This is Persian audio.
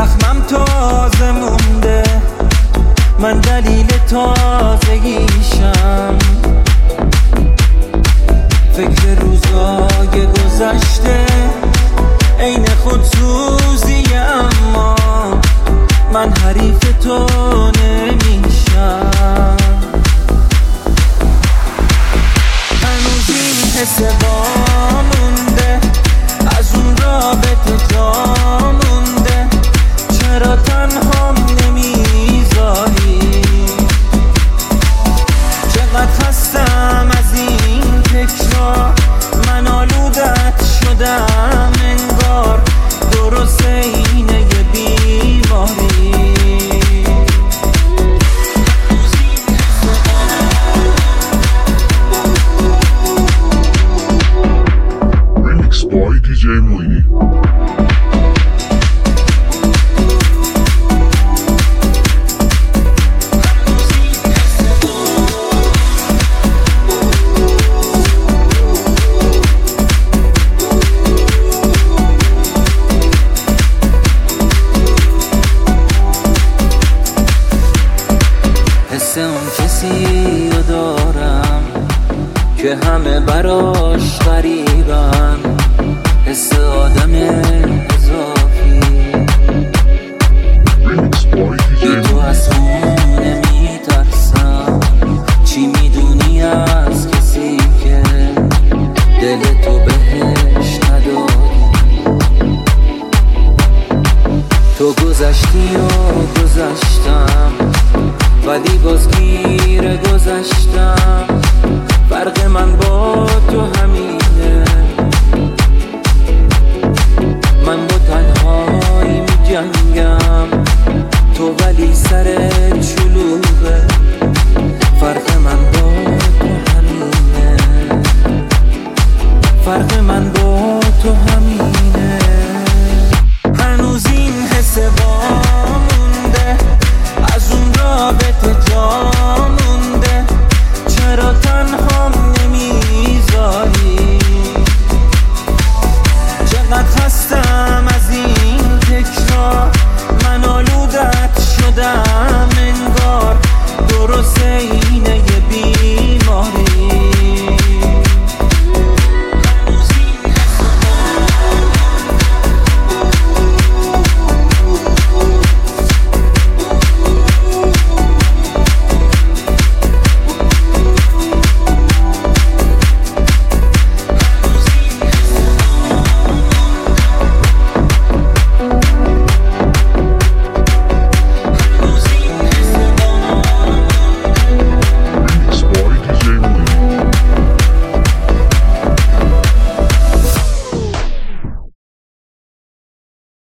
زخمم تازه مونده، من دلیل تازگیشم. فکر روزای گذشته عین خودسوزی، اما من حریف تو نمیشم. هنوز این حس مونده، از اون رابطه جا مونده. چرا تنهام نمیذاری؟ چقدر خستم از این تکرار، من آلودت شدم انگار، درست اینه یه بیماری. Remix by DJ Moini. حس اون کسی رو دارم که همه براش غریبن، حس آدم اضافی. بی تو از خونه میترسم، چی میدونی از کسی که دل تو بهش نداری؟ تو گذشتی و گذشتم، ولی باز گیر گذشتم. فرق من با تو همینه، من با تنهایی می جنگم، تو ولی سرت شلوغه. فرق من با تو همینه، فرق من با تو همینه. هنوز این حس با مونده، از اون رابطه